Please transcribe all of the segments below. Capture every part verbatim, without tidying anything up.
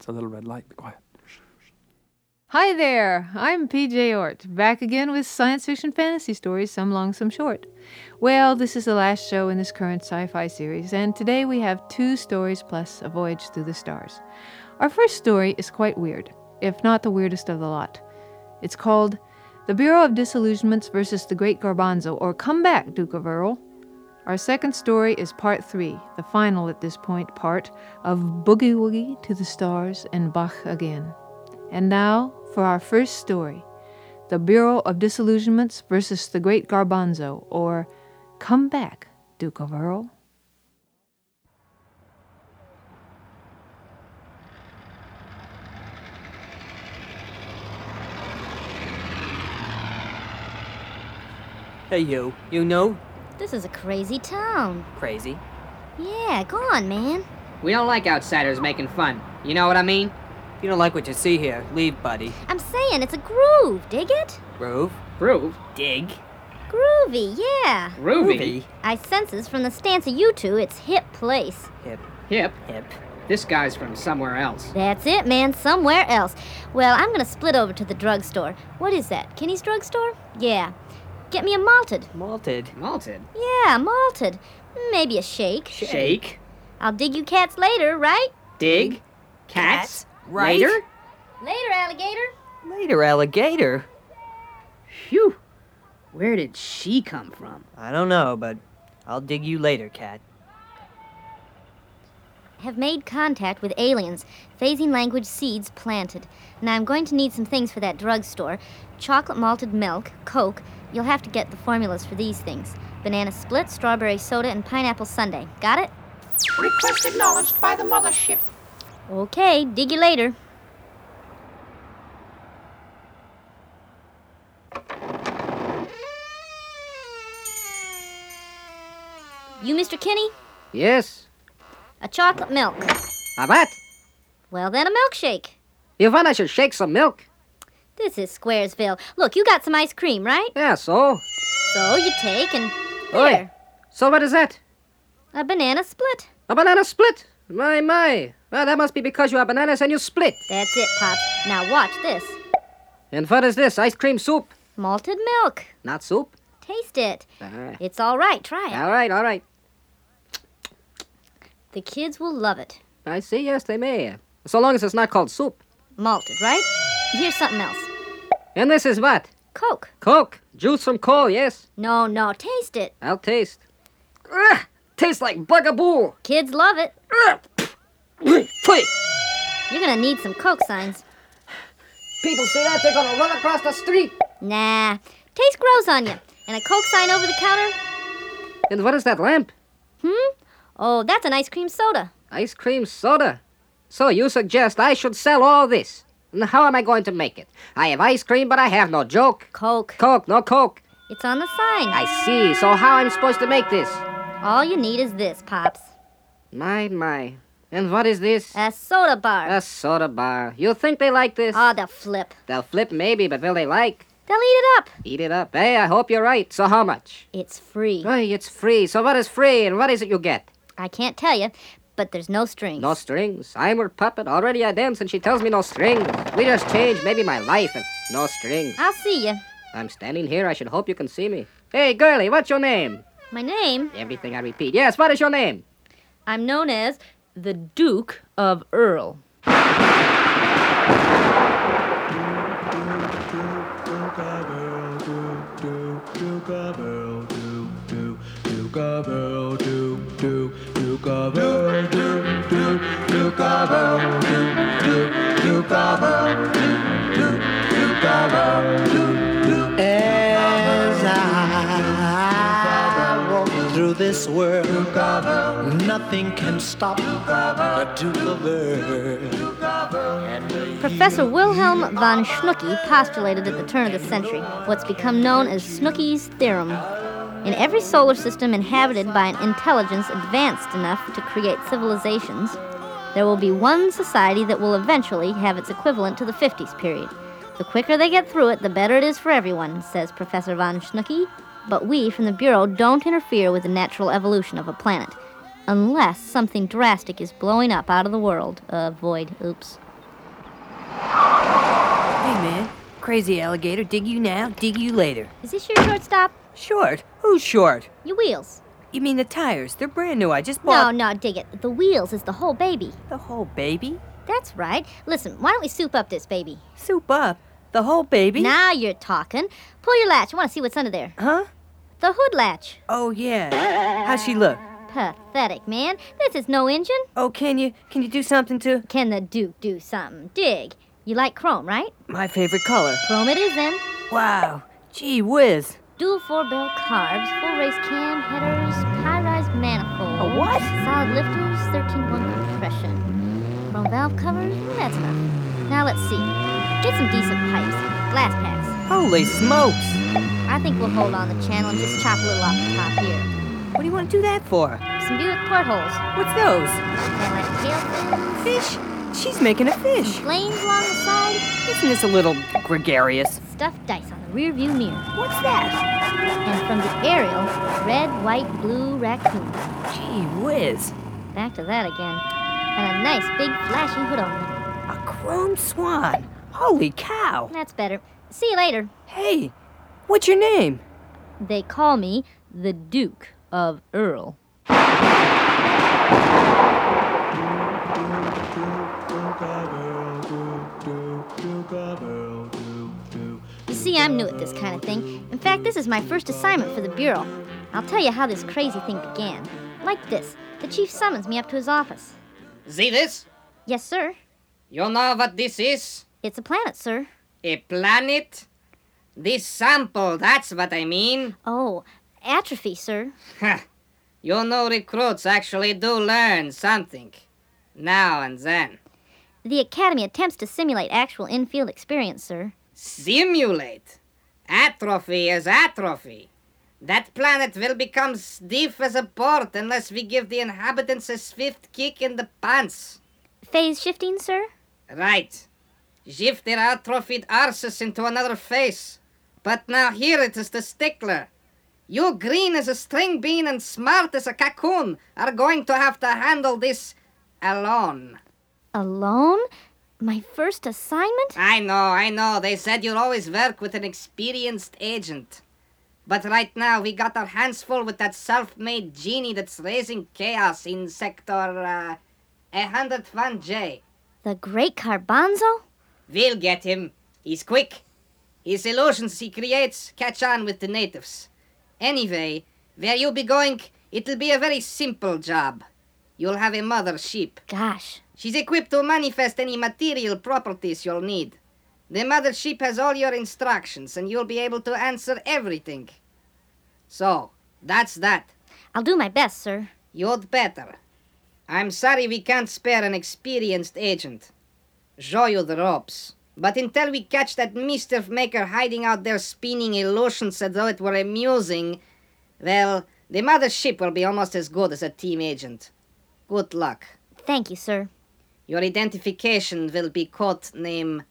It's a little red light. Be quiet. Hi there, I'm P J Ort, back again with science fiction fantasy stories, some long, some short. Well, this is the last show in this current sci-fi series, and today we have two stories plus a voyage through the stars. Our first story is quite weird, if not the weirdest of the lot. It's called The Bureau of Disillusionments versus the Great Garbanzo, or Come Back, Duke of Earl. Our second story is part three, the final at this point part, of Boogie Woogie to the Stars and Bach Again. And now, for our first story, The Bureau of Disillusionments versus the Great Garbanzo, or Come Back, Duke of Earl. Hey, you. You know? This is a crazy town. Crazy. Yeah, go on, man. We don't like outsiders making fun. You know what I mean? If you don't like what you see here, leave, buddy. I'm saying it's a groove, dig it? Groove? Groove? Dig? Groovy, yeah. Groovy? I senses from the stance of you two, it's hip place. Hip. Hip? Hip. This guy's from somewhere else. That's it, man, somewhere else. Well, I'm gonna split over to the drugstore. What is that, Kinney's drugstore? Yeah. Get me a malted. Malted. Malted? Yeah, malted. Maybe a shake. Shake? I'll dig you cats later, right? Dig? Cats? Right? Later? Later, alligator. Later, alligator. Phew. Where did she come from? I don't know, but I'll dig you later, cat. Have made contact with aliens. Phasing language seeds planted. Now I'm going to need some things for that drugstore. Chocolate malted milk, Coke. You'll have to get the formulas for these things. Banana split, strawberry soda, and pineapple sundae. Got it? Request acknowledged by the mothership. Okay, dig you later. You, Mister Kinney? Yes. A chocolate milk. A what? Well, then a milkshake. You want I should shake some milk? This is Squaresville. Look, you got some ice cream, right? Yeah, so? So you take and... Oi. There. So what is that? A banana split. A banana split? My, my. Well, that must be because you have bananas and you split. That's it, Pops. Now watch this. And what is this? Ice cream soup? Malted milk. Not soup? Taste it. Ah. It's all right. Try it. All right, all right. The kids will love it. I see, yes, they may. So long as it's not called soup. Malted, right? Here's something else. And this is what? Coke. Coke. Juice from coal, yes? No, no, taste it. I'll taste. Ugh, tastes like bugaboo. Kids love it. Ugh. Pwee. You're gonna need some Coke signs. People see that, they're gonna run across the street. Nah. Taste grows on you. And a Coke sign over the counter? And what is that lamp? Hmm? Oh, that's an ice cream soda. Ice cream soda. So you suggest I should sell all this? And how am I going to make it? I have ice cream, but I have no joke. Coke. Coke, no Coke. It's on the sign. I see. So how I'm supposed to make this? All you need is this, Pops. My, my. And what is this? A soda bar. A soda bar. You think they like this? Oh, they'll flip. They'll flip maybe, but will they like? They'll eat it up. Eat it up. Hey, I hope you're right. So how much? It's free. Hey, it's free. So what is free and what is it you get? I can't tell you, but there's no strings. No strings. I'm her puppet. Already I dance and she tells me no strings. We just changed maybe my life and no strings. I'll see you. I'm standing here. I should hope you can see me. Hey, girlie, what's your name? My name? Everything I repeat. Yes, what is your name? I'm known as the Duke of Earl. As I walk through this world, nothing can stop the Duke of Earl. Professor Wilhelm von Schnooky postulated at the turn of the century what's become known as Snooky's theorem. In every solar system inhabited by an intelligence advanced enough to create civilizations, there will be one society that will eventually have its equivalent to the fifties period. The quicker they get through it, the better it is for everyone, says Professor von Schnooky. But we from the Bureau don't interfere with the natural evolution of a planet, unless something drastic is blowing up out of the world. Uh, void, oops. Hey, man. Crazy alligator, dig you now, dig you later. Is this your shortstop? Short? Who's short? Your wheels. You mean the tires? They're brand new. I just No, bought... no, dig it. The wheels is the whole baby. The whole baby? That's right. Listen, why don't we soup up this baby? Soup up? The whole baby? Now you're talking. Pull your latch. I want to see what's under there. Huh? The hood latch. Oh, yeah. How's she look? Pathetic, man. This is no engine. Oh, can you, can you do something to... Can the Duke do something? Dig. You like chrome, right? My favorite color. Chrome it is then. Wow. Gee whiz. Dual four-barrel carbs, full race cam, headers, high-rise manifold. A what? Solid lifters, thirteen one compression. Chrome valve covers, well, that's enough. Now let's see. Get some decent pipes. Glass packs. Holy smokes. I think we'll hold on the channel and just chop a little off the top here. What do you want to do that for? Some Buick portholes. What's those? And like tail fins. Fish? She's making a fish. Flames along the side. Isn't this a little gregarious? Stuffed dice on the rear view mirror. What's that? And from the aerial, red, white, blue raccoon. Gee whiz. Back to that again. And a nice big flashing hood ornament. A chrome swan. Holy cow. That's better. See you later. Hey, what's your name? They call me the Duke of Earl. You see, I'm new at this kind of thing. In fact, this is my first assignment for the Bureau. I'll tell you how this crazy thing began. Like this. The chief summons me up to his office. See this? Yes, sir. You know what this is? It's a planet, sir. A planet? This sample, that's what I mean. Oh, atrophy, sir. Ha! You know recruits actually do learn something. Now and then. The Academy attempts to simulate actual in-field experience, sir. Simulate? Atrophy is atrophy. That planet will become stiff as a board unless we give the inhabitants a swift kick in the pants. Phase shifting, sir? Right. Shift their atrophied arses into another face. But now here it is the stickler. You green as a string bean and smart as a cocoon are going to have to handle this alone. Alone? My first assignment? I know, I know. They said you'll always work with an experienced agent. But right now we got our hands full with that self-made genie that's raising chaos in Sector, uh, one oh one J. The Great Garbanzo? We'll get him. He's quick. His illusions he creates catch on with the natives. Anyway, where you'll be going, it'll be a very simple job. You'll have a mother sheep. Gosh. She's equipped to manifest any material properties you'll need. The mother sheep has all your instructions, and you'll be able to answer everything. So, that's that. I'll do my best, sir. You'd better. I'm sorry we can't spare an experienced agent. Show you the ropes. But until we catch that mischief maker hiding out there spinning illusions as though it were amusing, well, the mother ship will be almost as good as a team agent. Good luck. Thank you, sir. Your identification will be code name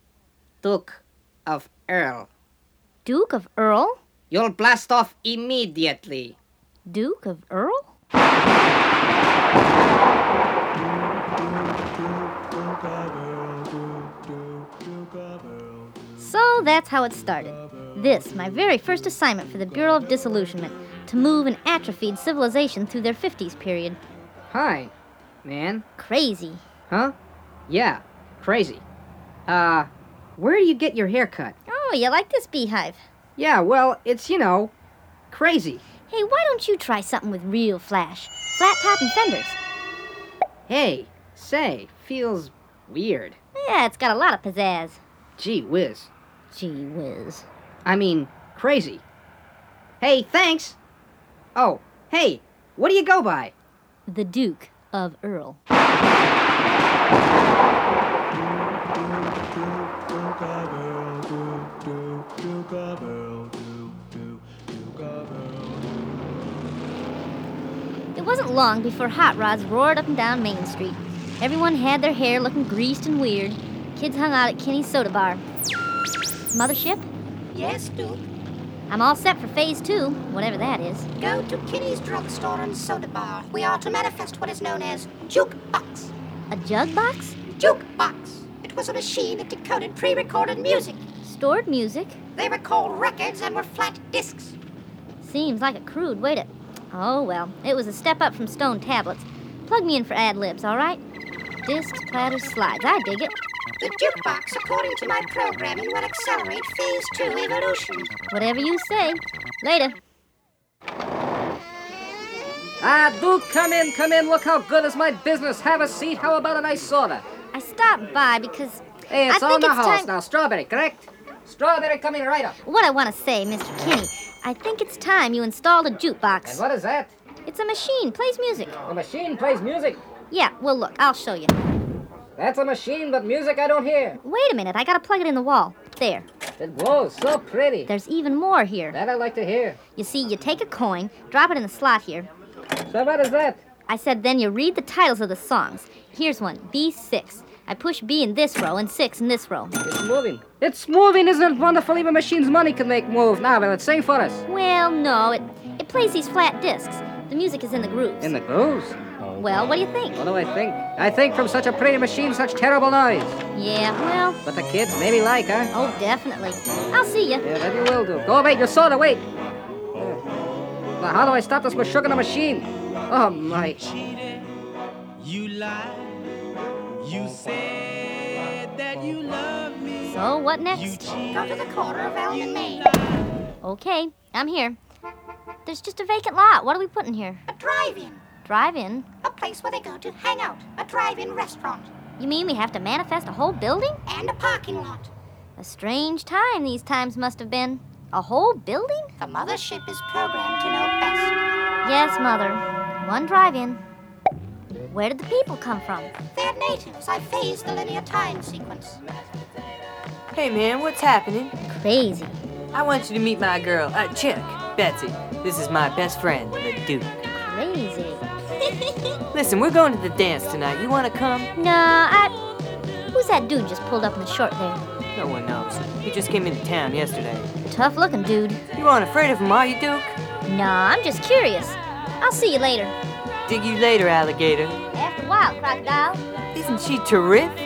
Duke of Earl. Duke of Earl? You'll blast off immediately. Duke of Earl? So that's how it started. This, my very first assignment for the Bureau of Disillusionment, to move an atrophied civilization through their fifties period. Hi, man. Crazy. Huh? Yeah, crazy. Uh, where do you get your hair cut? Oh, you like this beehive? Yeah, well, it's, you know, crazy. Hey, why don't you try something with real flash? Flat top and fenders. Hey, say, feels weird. Yeah, it's got a lot of pizzazz. Gee whiz. Gee whiz. I mean, crazy. Hey, thanks. Oh, hey, what do you go by? The Duke of Earl. It wasn't long before hot rods roared up and down Main Street. Everyone had their hair looking greased and weird. Kids hung out at Kinney's Soda Bar. Mothership? Yes, Duke. I'm all set for phase two, whatever that is. Go to Kinney's drugstore and soda bar. We are to manifest what is known as jukebox. A jug box? Jukebox. It was a machine that decoded pre-recorded music. Stored music? They were called records and were flat discs. Seems like a crude way to... Oh, well, it was a step up from stone tablets. Plug me in for ad-libs, all right? Discs, platters, slides. I dig it. The jukebox, according to my programming, will accelerate phase two evolution. Whatever you say. Later. Ah, Duke, come in, come in. Look how good is my business. Have a seat. How about a nice soda? I stopped by because... Hey, it's I on think the it's house time... now. Strawberry, correct? Strawberry coming right up. What I want to say, Mister Kinney, I think it's time you installed a jukebox. And what is that? It's a machine, plays music. The machine plays music. Yeah, well, look, I'll show you. That's a machine, but music I don't hear. Wait a minute, I gotta plug it in the wall. There. It glows so pretty. There's even more here. That I like to hear. You see, you take a coin, drop it in the slot here. So what is that? I said then you read the titles of the songs. Here's one, B six. I push B in this row and six in this row. It's moving. It's moving, isn't it wonderful? Even machines' money can make move. Now, will it sing for us? Well, no, it, it plays these flat discs. The music is in the grooves. In the grooves? Well, what do you think? What do I think? I think from such a pretty machine, such terrible noise. Yeah, well... But the kids maybe like, huh? Oh, definitely. I'll see you. Yeah, that you will do. Go, wait, your soda, wait. There. Now, how do I stop this sugar in the machine? Oh, my. You lied. You said that you love me. So, what next? Go to the corner of Elm and Main. Okay, I'm here. There's just a vacant lot. What are we putting here? A drive-in. Drive-in? A place where they go to hang out. A drive-in restaurant. You mean we have to manifest a whole building? And a parking lot. A strange time these times must have been. A whole building? The mothership is programmed to know best. Yes, Mother. One drive-in. Where did the people come from? They're natives. I phased the linear time sequence. Hey, man, what's happening? Crazy. I want you to meet my girl, uh, Chick, Betsy. This is my best friend, the Duke. Crazy. Listen, we're going to the dance tonight. You want to come? Nah, I... Who's that dude just pulled up in the short there? No one knows. He just came into town yesterday. Tough-looking dude. You aren't afraid of him, are you, Duke? Nah, I'm just curious. I'll see you later. Dig you later, alligator. After a while, crocodile. Isn't she terrific?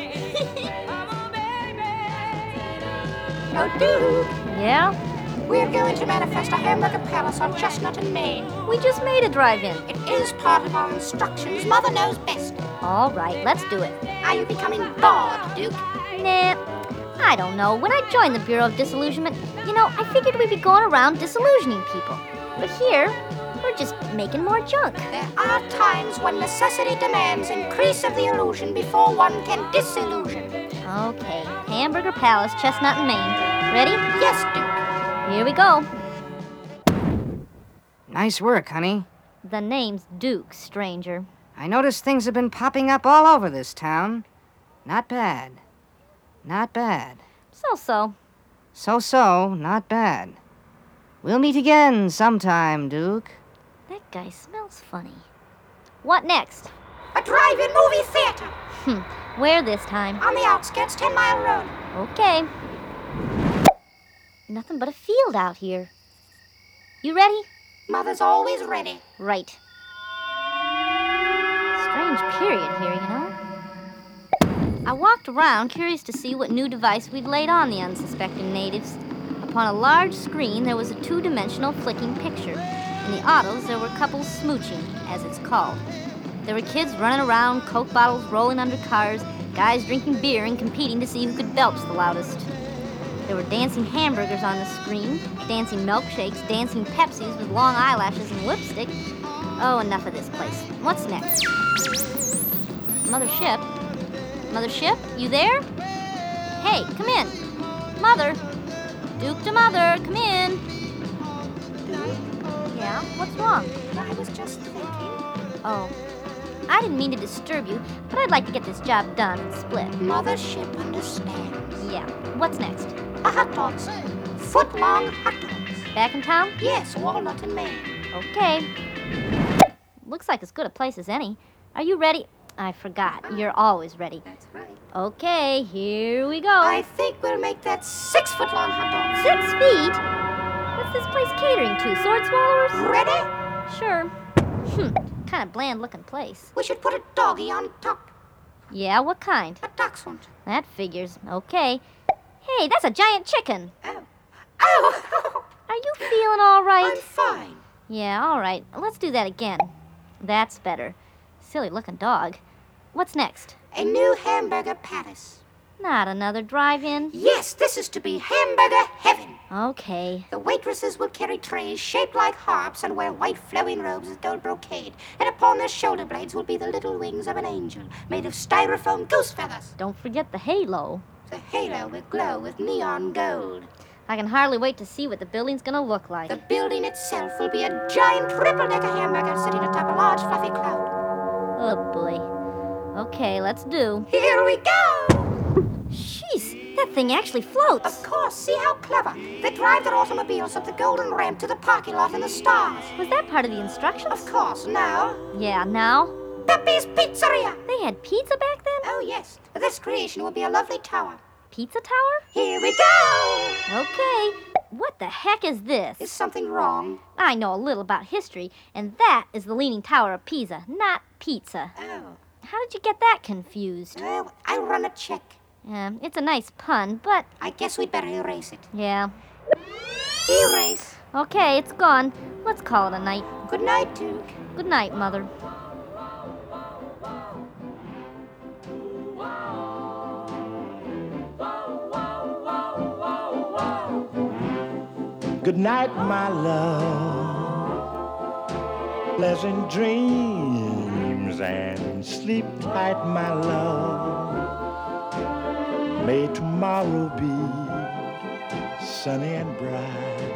Oh, dude. Yeah? We're going to manifest a hamburger palace on Chestnut and Main. We just made a drive-in. It is part of our instructions. Mother knows best. All right, let's do it. Are you becoming bored, Duke? Nah, I don't know. When I joined the Bureau of Disillusionment, you know, I figured we'd be going around disillusioning people. But here, we're just making more junk. There are times when necessity demands increase of the illusion before one can disillusion. Okay, Hamburger Palace, Chestnut and Main. Ready? Yes, Duke. Here we go. Nice work, honey. The name's Duke, stranger. I noticed things have been popping up all over this town. Not bad. Not bad. So-so. So-so, not bad. We'll meet again sometime, Duke. That guy smells funny. What next? A drive-in movie theater Hmm, where this time? on the outskirts, Ten Mile Road. Okay. Nothing but a field out here. You ready? Mother's always ready. Right. Strange period here, you know? I walked around, curious to see what new device we'd laid on the unsuspecting natives. Upon a large screen, there was a two-dimensional flicking picture. In the autos, there were couples smooching, as it's called. There were kids running around, Coke bottles rolling under cars, guys drinking beer and competing to see who could belch the loudest. There were dancing hamburgers on the screen, dancing milkshakes, dancing Pepsis with long eyelashes and lipstick. Oh, enough of this place. What's next? Mothership? Mothership, you there? Hey, come in. Mother. Duke to Mother, come in. Yeah, what's wrong? I was just thinking. Oh, I didn't mean to disturb you, but I'd like to get this job done and split. Mothership understands. Yeah, what's next? A hot dogs. Foot-long hot dogs. Back in town? Yes, Walnut and Main. Okay. Looks like as good a place as any. Are you ready? I forgot. You're always ready. That's right. Okay, here we go. I think we'll make that six-foot-long hot dog. Six feet? What's this place catering to? Sword swallowers? Ready? Sure. Hmm, kind of bland-looking place. We should put a doggy on top. Yeah, what kind? A dachshund. That figures. Okay. Hey, that's a giant chicken. Oh. Oh! Are you feeling all right? I'm fine. Yeah, all right. Let's do that again. That's better. Silly-looking dog. What's next? A new hamburger palace. Not another drive-in? Yes, this is to be hamburger heaven. Okay. The waitresses will carry trays shaped like harps and wear white flowing robes with gold brocade, and upon their shoulder blades will be the little wings of an angel made of styrofoam goose feathers. Don't forget the halo. The halo will glow with neon gold. I can hardly wait to see what the building's gonna look like. The building itself will be a giant triple-decker hamburger sitting atop a large fluffy cloud. Oh, boy. Okay, let's do. Here we go! Jeez, that thing actually floats. Of course, see how clever. They drive their automobiles up the golden ramp to the parking lot in the stars. Was that part of the instructions? Of course, now. Yeah, now? Pepe's Pizzeria! They had pizza back then? Oh, yes. This creation will be a lovely tower. Pizza tower? Here we go! Okay. What the heck is this? Is something wrong? I know a little about history, and that is the Leaning Tower of Pisa, not pizza. Oh. How did you get that confused? Well, I run a check. Yeah, it's a nice pun, but... I guess we'd better erase it. Yeah. Erase. Okay, it's gone. Let's call it a night. Good night, Duke. Good night, Mother. Good night, my love. Pleasant dreams and sleep tight, my love. May tomorrow be sunny and bright.